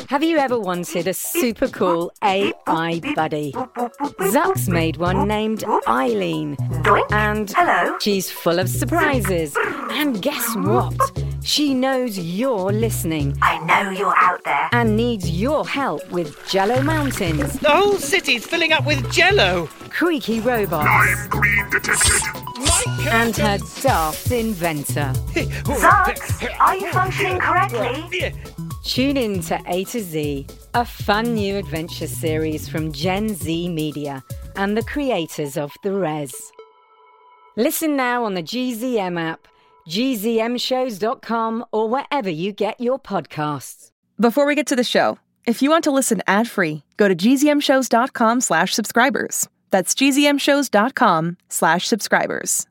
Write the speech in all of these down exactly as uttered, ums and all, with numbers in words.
Have you ever wanted a super cool A I buddy? Zuck's made one named Eileen. And Hello. she's full of surprises. And guess what? She knows you're listening I know you're out there. and needs your help with Jello Mountains, The whole city's filling up with jello. creaky robots, I'm green detected. and her daft inventor. Zucks, are you functioning correctly? Tune in to A to Z, a fun new adventure series from Gen Z Media and the creators of The Res. Listen now on the G Z M app, G Z M shows dot com, or wherever you get your podcasts. Before we get to the show, if you want to listen ad-free, go to G Z M shows dot com slash subscribers. That's G Z M shows dot com slash subscribers.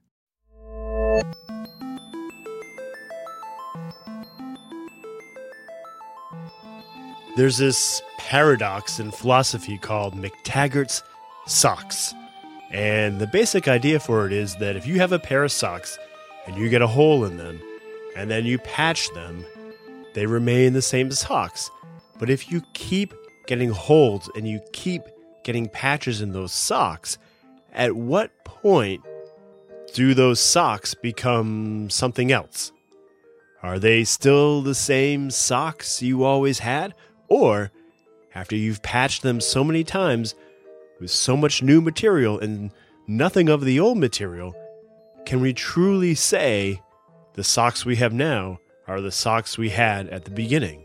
There's this paradox in philosophy called McTaggart's socks. And the basic idea for it is that if you have a pair of socks and you get a hole in them and then you patch them, they remain the same socks. But if you keep getting holes and you keep getting patches in those socks, at what point do those socks become something else? Are they still the same socks you always had? Or, after you've patched them so many times with so much new material and nothing of the old material, can we truly say the socks we have now are the socks we had at the beginning?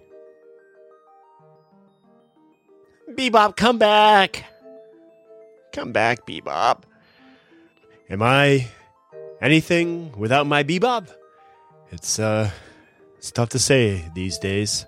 Bebop, come back! Come back, Bebop. Am I anything without my Bebop? It's, uh, it's tough to say these days.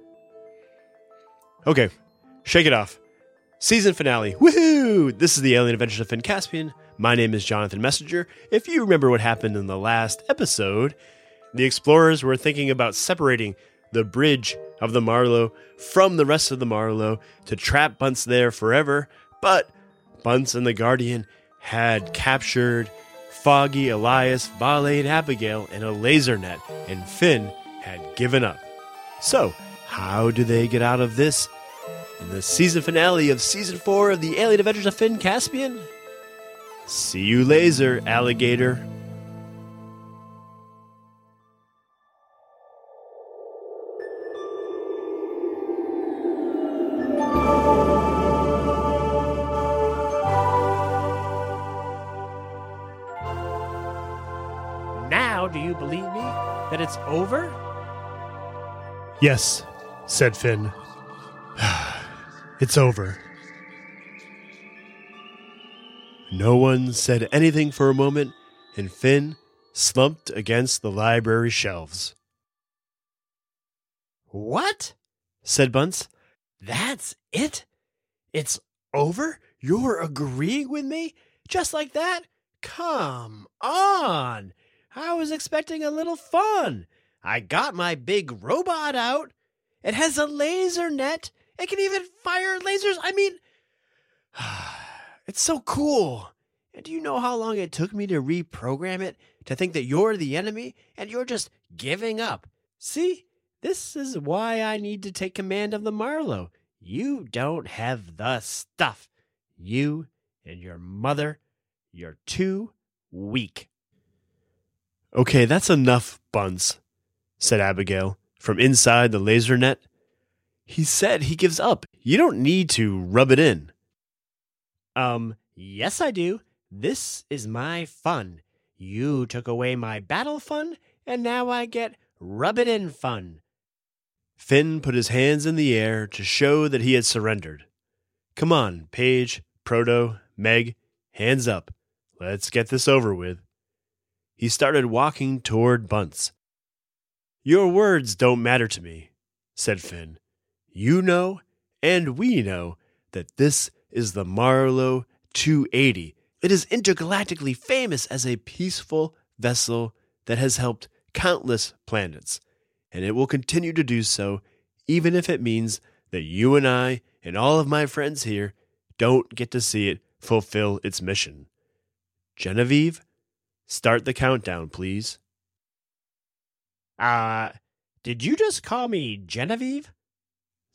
Okay, shake it off. Season finale. Woohoo! This is the Alien Adventures of Finn Caspian. My name is Jonathan Messenger. If you remember what happened in the last episode, the explorers were thinking about separating the bridge of the Marlow from the rest of the Marlow to trap Bunce there forever, but Bunce and the Guardian had captured Foggy, Elias, Vale, and Abigail in a laser net, and Finn had given up. So, how do they get out of this in the season finale of Season four of the Alien Adventures of Finn Caspian? See you laser, alligator. Now, do you believe me that it's over? Yes, said Finn. It's over. No one said anything for a moment, and Finn slumped against the library shelves. What? Said Bunce. That's it? It's over? You're agreeing with me? Just like that? Come on! I was expecting a little fun. I got my big robot out. It has a laser net. It can even fire lasers. I mean, it's so cool. And do you know how long it took me to reprogram it to think that you're the enemy and you're just giving up? See, this is why I need to take command of the Marlow. You don't have the stuff. You and your mother, you're too weak. Okay, that's enough, Bunce, said Abigail from inside the laser net. He said he gives up. You don't need to rub it in. Um, yes I do. This is my fun. You took away my battle fun, and now I get rub it in fun. Finn put his hands in the air to show that he had surrendered. Come on, Paige, Proto, Meg, hands up. Let's get this over with. He started walking toward Bunce. Your words don't matter to me, said Finn. You know, and we know, that this is the Marlow two eighty. It is intergalactically famous as a peaceful vessel that has helped countless planets, and it will continue to do so, even if it means that you and I and all of my friends here don't get to see it fulfill its mission. Genevieve, start the countdown, please. Uh, did you just call me Genevieve?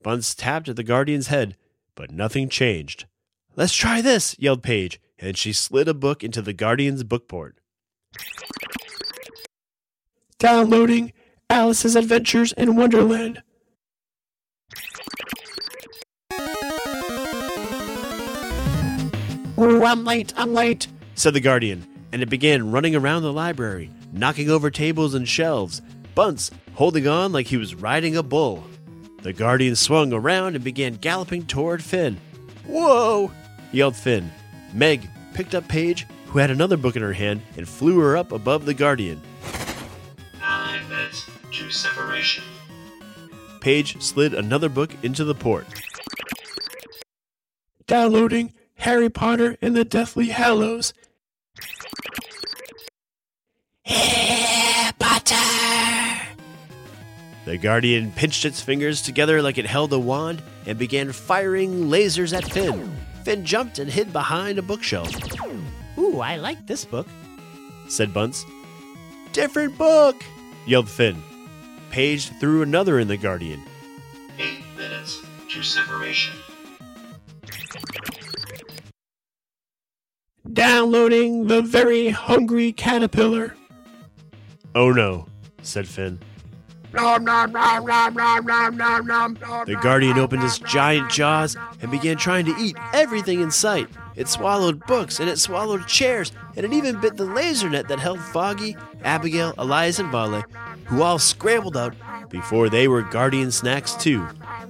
Bunce tapped at the Guardian's head, but nothing changed. "Let's try this," yelled Paige, and she slid a book into the Guardian's bookport. Downloading Alice's Adventures in Wonderland. Oh, I'm late, I'm late, said the Guardian, and it began running around the library, knocking over tables and shelves, Bunce holding on like he was riding a bull. The Guardian swung around and began galloping toward Finn. "Whoa!" yelled Finn. Meg picked up Paige, who had another book in her hand, and flew her up above the Guardian. Nine minutes to separation. Paige slid another book into the port. Downloading Harry Potter and the Deathly Hallows. Harry Potter! The Guardian pinched its fingers together like it held a wand and began firing lasers at Finn. Finn jumped and hid behind a bookshelf. Ooh, I like this book, said Bunce. "Different book!" yelled Finn. Paige threw another in the Guardian. Eight minutes to separation. Downloading The Very Hungry Caterpillar. "Oh no," said Finn. The Guardian opened its giant jaws and began trying to eat everything in sight. It swallowed books, and it swallowed chairs, and it even bit the laser net that held Foggy, Abigail, Elias, and Vale, who all scrambled out before they were Guardian snacks too.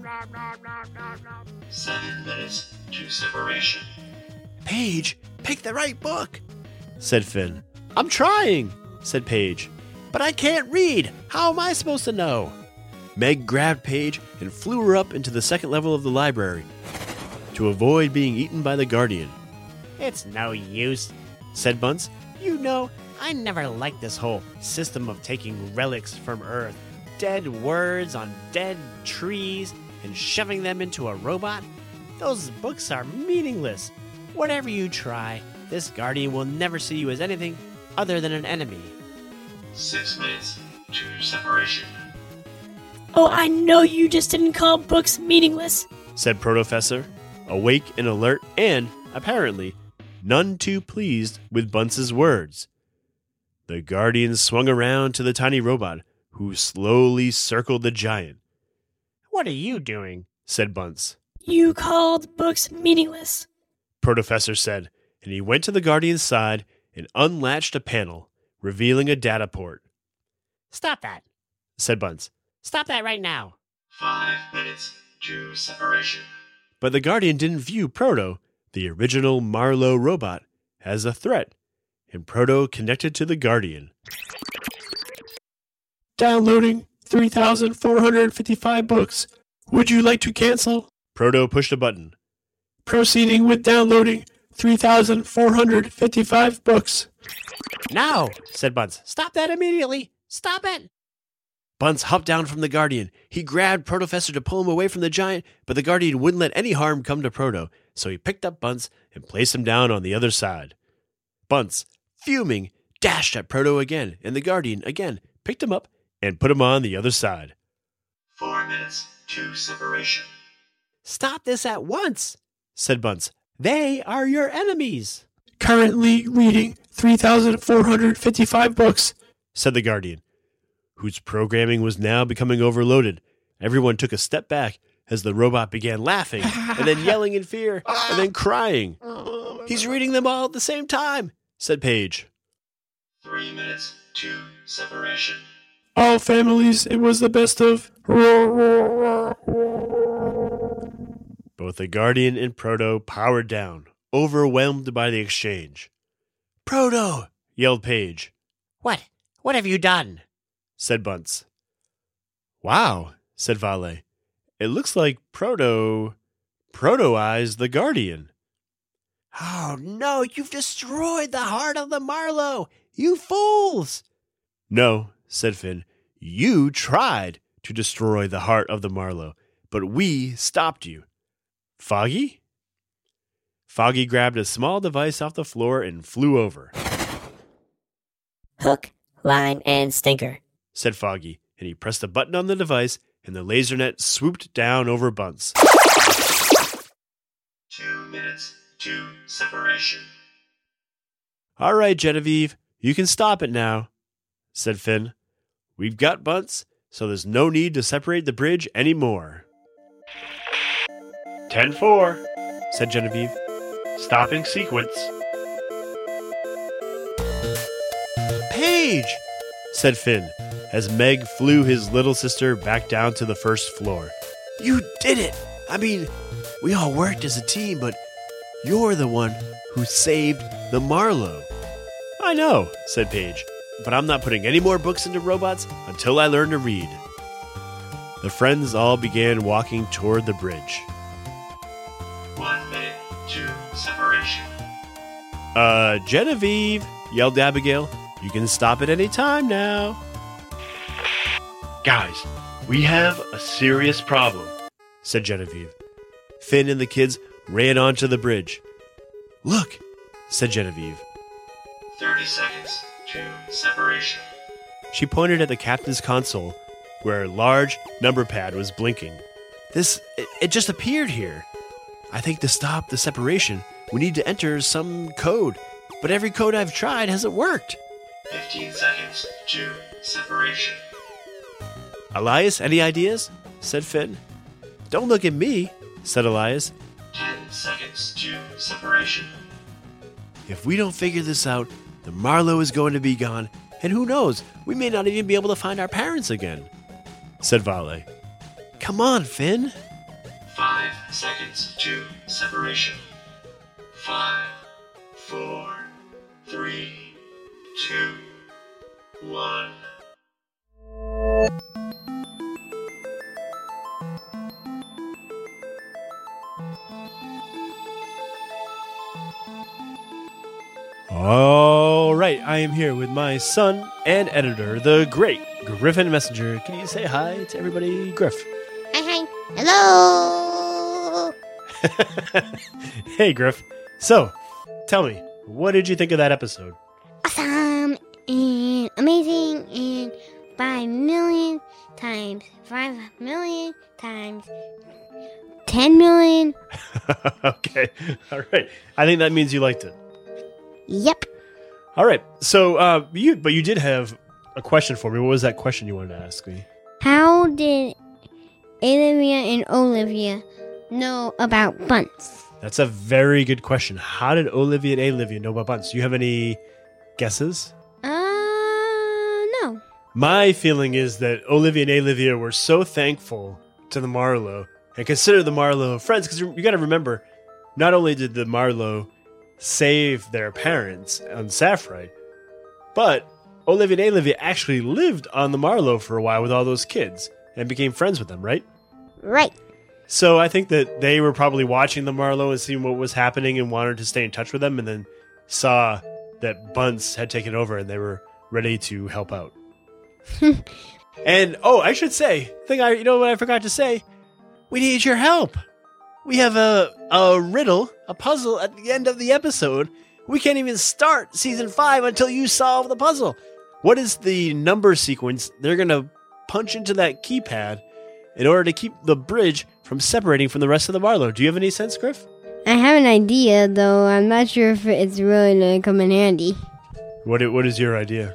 Seven minutes to separation. "Paige, pick the right book," said Finn. "I'm trying," said Paige. "But I can't read. How am I supposed to know?" Meg grabbed Paige and flew her up into the second level of the library to avoid being eaten by the Guardian. It's no use, said Bunce. You know, I never liked this whole system of taking relics from Earth, dead words on dead trees, and shoving them into a robot. Those books are meaningless. Whatever you try, this Guardian will never see you as anything other than an enemy. Six minutes to separation. Oh, I know you just didn't call books meaningless, said Protofessor, awake and alert and, apparently, none too pleased with Bunce's words. The Guardian swung around to the tiny robot, who slowly circled the giant. What are you doing? Said Bunce. You called books meaningless, Protofessor said, and he went to the Guardian's side and unlatched a panel, revealing a data port. Stop that, said Bunce. Stop that right now. Five minutes to separation. But the Guardian didn't view Proto, the original Marlowe robot, as a threat, and Proto connected to the Guardian. Downloading three thousand four hundred fifty-five books. Would you like to cancel? Proto pushed a button. Proceeding with downloading three thousand four hundred fifty-five books. No, said Bunce. Stop that immediately. Stop it. Bunce hopped down from the Guardian. He grabbed Protofessor to pull him away from the giant, but the Guardian wouldn't let any harm come to Proto, so he picked up Bunce and placed him down on the other side. Bunce, fuming, dashed at Proto again, and the Guardian again picked him up and put him on the other side. Four minutes to separation. Stop this at once, said Bunce. They are your enemies. Currently reading three thousand four hundred fifty-five books, said the Guardian, whose programming was now becoming overloaded. Everyone took a step back as the robot began laughing, and then yelling in fear, and then crying. He's reading them all at the same time, said Paige. Three minutes to separation. All families, it was the best of. Both the Guardian and Proto powered down, overwhelmed by the exchange. Proto! Yelled Paige. What? What have you done? Said Bunce. Wow, said Vale. It looks like Proto... Proto-eyes the Guardian. Oh, no, you've destroyed the heart of the Marlowe! You fools! No, said Finn. You tried to destroy the heart of the Marlowe, but we stopped you. Foggy? Foggy grabbed a small device off the floor and flew over. Hook, line, and stinker, said Foggy, and he pressed a button on the device, and the laser net swooped down over Bunce. Two minutes to separation. All right, Genevieve, you can stop it now, said Finn. We've got Bunce, so there's no need to separate the bridge anymore. ten four, said Genevieve. stopping sequence. Paige, said Finn, as Meg flew his little sister back down to the first floor. You did it! I mean, we all worked as a team, but you're the one who saved the Marlowe. I know, said Paige, but I'm not putting any more books into robots until I learn to read. The friends all began walking toward the bridge. One minute to separation. Uh, Genevieve, yelled Abigail, you can stop at any time now. Guys, we have a serious problem, said Genevieve. Finn and the kids ran onto the bridge. Look, said Genevieve. thirty seconds to separation. She pointed at the captain's console, where a large number pad was blinking. This, it, it just appeared here. I think to stop the separation, we need to enter some code, but every code I've tried hasn't worked. fifteen seconds to separation. Elias, any ideas? Said Finn. Don't look at me, said Elias. ten seconds to separation. If we don't figure this out, the Marlowe is going to be gone, and who knows, we may not even be able to find our parents again, said Vale. Come on, Finn. Five seconds to separation. Five, four, three, two, one. All right, I am here with my son and editor, the great Griffin Messenger. Can you say hi to everybody, Griff? Hi, hi. Hello. Hey, Griff. So, tell me, what did you think of that episode? Awesome and amazing and five million times five million times ten million. Okay, all right. I think that means you liked it. Yep. All right. So, uh, you but you did have a question for me. What was that question you wanted to ask me? How did Olivia and Olivia know about Bunce? That's a very good question. How did Olivia and Olivia know about Bunce? Do you have any guesses? Uh, no. My feeling is that Olivia and Olivia were so thankful to the Marlowe and consider the Marlowe friends, because you got to remember, not only did the Marlowe save their parents on Sapphire, but Olivia and Olivia actually lived on the Marlowe for a while with all those kids and became friends with them, right? Right. So I think that they were probably watching the Marlowe and seeing what was happening and wanted to stay in touch with them, and then saw that Bunce had taken over and they were ready to help out. And, oh, I should say, thing I, you know what I forgot to say? We need your help. We have a, a riddle, a puzzle at the end of the episode. We can't even start season five until you solve the puzzle. What is the number sequence they're going to punch into that keypad in order to keep the bridge from separating from the rest of the Marlowe? Do you have any sense, Griff? I have an idea, though I'm not sure if it's really going to come in handy. What What is your idea?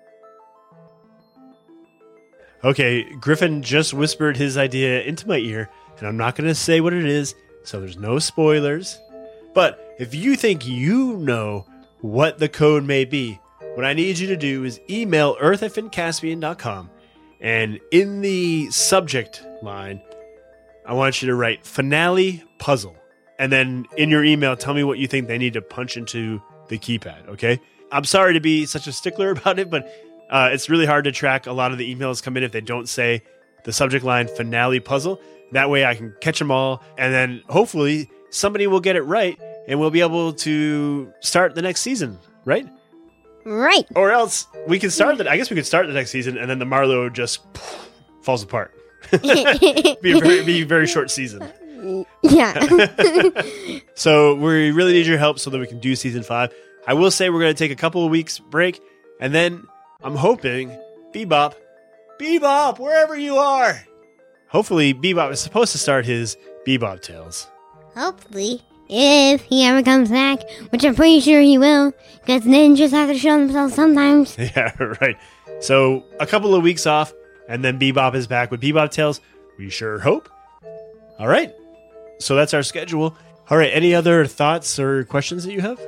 Okay, Griffin just whispered his idea into my ear, and I'm not going to say what it is, so there's no spoilers. But if you think you know what the code may be, what I need you to do is email earth at finn caspian dot com, and in the subject line, I want you to write finale puzzle. And then in your email, tell me what you think they need to punch into the keypad, okay? I'm sorry to be such a stickler about it, but uh, it's really hard to track. A lot of the emails come in if they don't say the subject line finale puzzle. That way I can catch them all, and then hopefully somebody will get it right, and we'll be able to start the next season, right? Right. Or else we can start the, I guess we could start the next season, and then the Marlowe just poof, falls apart. be, a very, be a very short season. Yeah. So we really need your help so that we can do season five. I will say we're going to take a couple of weeks break, and then I'm hoping Bebop, Bebop, wherever you are, hopefully Bebop is supposed to start his Bebop Tales. Hopefully, if he ever comes back, which I'm pretty sure he will, because ninjas have to show themselves sometimes. Yeah, right. So a couple of weeks off, and then Bebop is back with Bebop Tales. We sure hope. All right. So that's our schedule. All right. Any other thoughts or questions that you have?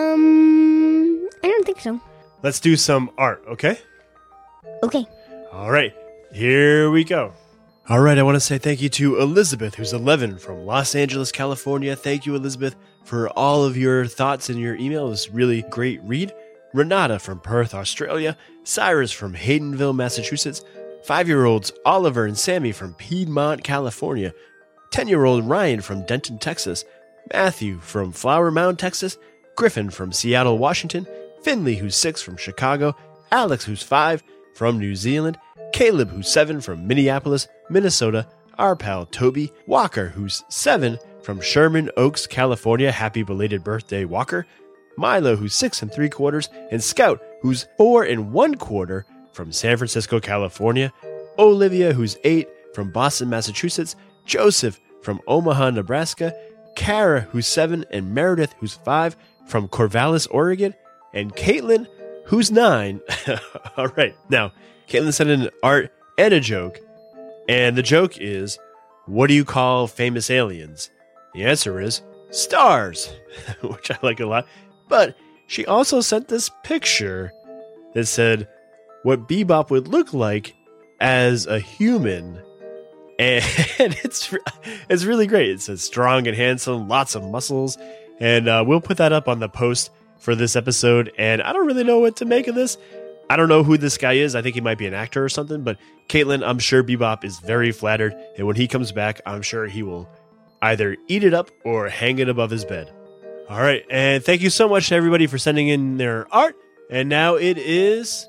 Um, I don't think so. Let's do some art, okay? Okay. All right. Here we go. All right. I want to say thank you to Elizabeth, who's eleven from Los Angeles, California. Thank you, Elizabeth, for all of your thoughts in your email. It was a really great read. Renata from Perth, Australia. Cyrus from Haydenville, Massachusetts. Five-year-olds Oliver and Sammy from Piedmont, California. Ten-year-old Ryan from Denton, Texas. Matthew from Flower Mound, Texas. Griffin from Seattle, Washington. Finley, who's six, from Chicago. Alex, who's five, from New Zealand. Caleb, who's seven, from Minneapolis, Minnesota. Our pal Toby. Walker, who's seven, from Sherman Oaks, California. Happy belated birthday, Walker. Milo, who's six and three quarters. And Scout, who's four and one quarter, from San Francisco, California. Olivia, who's eight, from Boston, Massachusetts. Joseph, from Omaha, Nebraska. Kara, who's seven, and Meredith, who's five, from Corvallis, Oregon. And Caitlin, who's nine. All right. Now, Caitlin sent in art and a joke. And the joke is, what do you call famous aliens? The answer is stars, which I like a lot. But she also sent this picture that said what Bebop would look like as a human. And it's it's really great. It says strong and handsome, lots of muscles. And uh, we'll put that up on the post for this episode. And I don't really know what to make of this. I don't know who this guy is. I think he might be an actor or something. But Caitlin, I'm sure Bebop is very flattered. And when he comes back, I'm sure he will either eat it up or hang it above his bed. All right. And thank you so much to everybody for sending in their art. And now it is...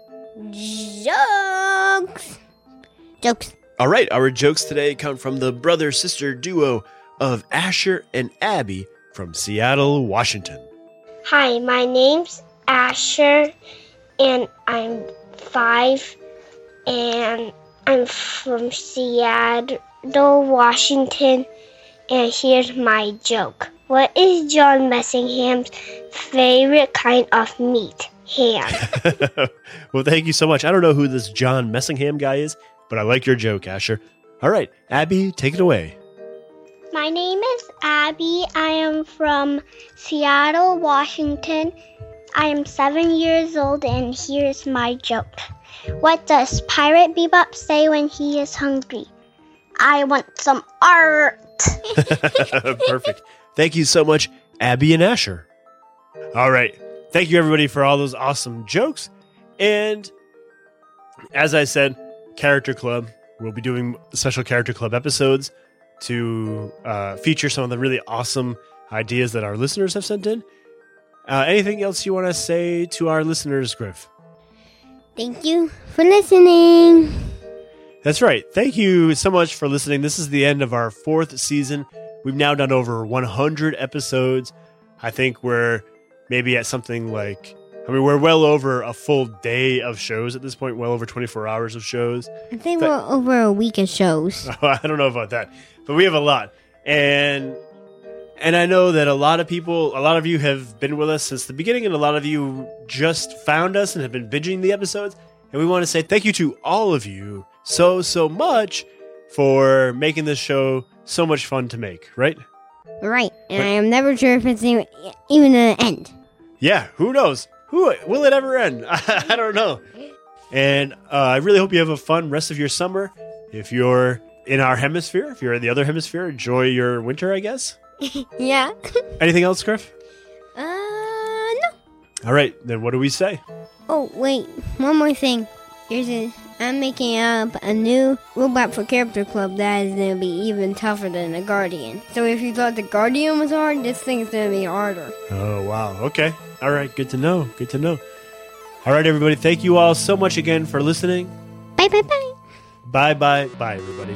Jokes. Jokes. All right. Our jokes today come from the brother-sister duo of Asher and Abby from Seattle, Washington. Hi, my name's Asher, and I'm five, and I'm from Seattle, Washington, and here's my joke. What is John Messingham's favorite kind of meat? Ham. Well, thank you so much. I don't know who this John Messingham guy is, but I like your joke, Asher. All right, Abby, take it away. My name is Abby. I am from Seattle, Washington. I am seven years old, and here's my joke. What does Pirate Bebop say when he is hungry? I want some art. Perfect. Thank you so much, Abby and Asher. All right. Thank you, everybody, for all those awesome jokes. And as I said, Character Club. We'll be doing special Character Club episodes to uh, feature some of the really awesome ideas that our listeners have sent in. Uh, anything else you want to say to our listeners, Griff? Thank you for listening. That's right. Thank you so much for listening. This is the end of our fourth season. We've now done over one hundred episodes. I think we're maybe at something like, I mean, we're well over a full day of shows at this point, well over twenty-four hours of shows. I think But- we're over a week of shows. I don't know about that, but we have a lot. And and I know that a lot of people, a lot of you have been with us since the beginning, and a lot of you just found us and have been binging the episodes. And we want to say thank you to all of you so, so much for making this show so much fun to make, right? Right, and I am never sure if it's even, even an end. Yeah, who knows? Who will it ever end? I don't know. And uh, I really hope you have a fun rest of your summer. If you're in our hemisphere, if you're in the other hemisphere, enjoy your winter, I guess. Yeah. Anything else, Griff? Uh, no. All right, then what do we say? Oh, wait, one more thing. There's a, I'm making up a new robot for Character Club that is going to be even tougher than the Guardian. So if you thought the Guardian was hard, this thing is going to be harder. Oh, wow. Okay. All right, good to know. Good to know. All right, everybody. Thank you all so much again for listening. Bye, bye, bye. Bye, bye, bye, everybody.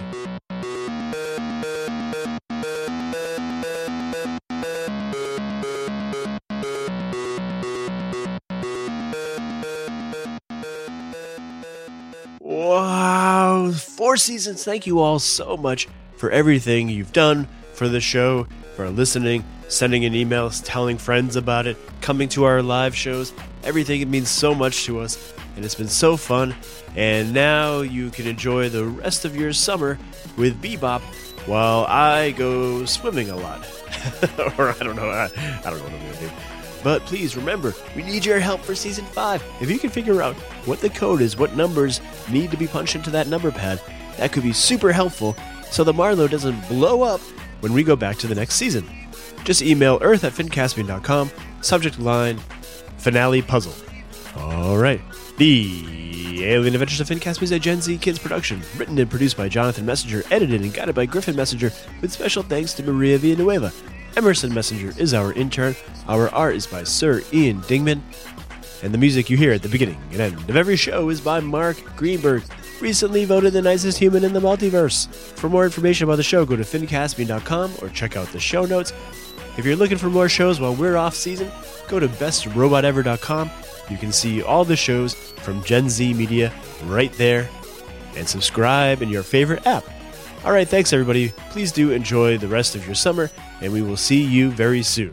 Wow, four four seasons. Thank you all so much for everything you've done for the show, for listening, sending in emails, telling friends about it, coming to our live shows. Everything, it means so much to us, and it's been so fun. And now you can enjoy the rest of your summer with Bebop while I go swimming a lot. Or I don't know. I, I don't know what I'm going to do. But please remember, we need your help for season five. If you can figure out what the code is, what numbers need to be punched into that number pad, that could be super helpful so the Marlowe doesn't blow up when we go back to the next season. Just email earth at fincaspian dot com, subject line, finale puzzle. All right. The Alien Adventures of Finn Caspian is a Gen Z Kids production, written and produced by Jonathan Messenger, edited and guided by Griffin Messenger, with special thanks to Maria Villanueva. Emerson Messenger is our intern. Our art is by Sir Ian Dingman. And the music you hear at the beginning and end of every show is by Mark Greenberg, recently voted the nicest human in the multiverse. For more information about the show, go to fin caspian dot com or check out the show notes. If you're looking for more shows while we're off season, go to best robot ever dot com. You can see all the shows from Gen Z Media right there, and subscribe in your favorite app. All right, thanks everybody. Please do enjoy the rest of your summer, and we will see you very soon.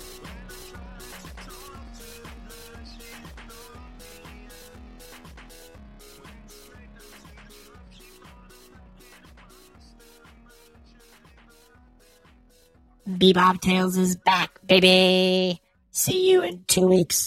Bebop Tales is back, baby. See you in two weeks.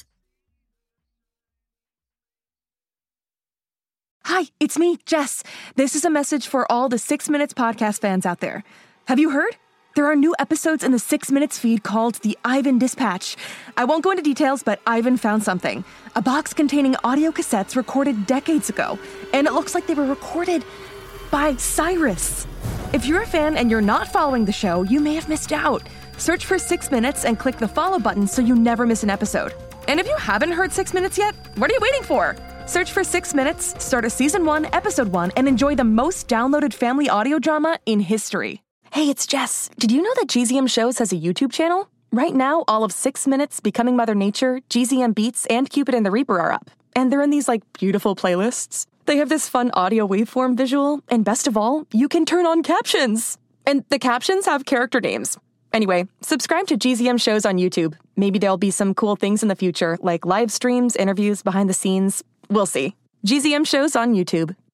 Hi, it's me, Jess. This is a message for all the Six Minutes podcast fans out there. Have you heard? There are new episodes in the Six Minutes feed called the Ivan Dispatch. I won't go into details, but Ivan found something. A box containing audio cassettes recorded decades ago, and it looks like they were recorded by Cyrus. If you're a fan and you're not following the show, you may have missed out. Search for Six Minutes and click the follow button so you never miss an episode. And if you haven't heard Six Minutes yet, what are you waiting for? Search for Six Minutes, start a season one, episode one, and enjoy the most downloaded family audio drama in history. Hey, it's Jess. Did you know that G Z M Shows has a YouTube channel? Right now, all of Six Minutes, Becoming Mother Nature, G Z M Beats, and Cupid and the Reaper are up. And they're in these, like, beautiful playlists. They have this fun audio waveform visual, and best of all, you can turn on captions. And the captions have character names. Anyway, subscribe to G Z M Shows on YouTube. Maybe there'll be some cool things in the future, like live streams, interviews, behind the scenes. We'll see. G Z M Shows on YouTube.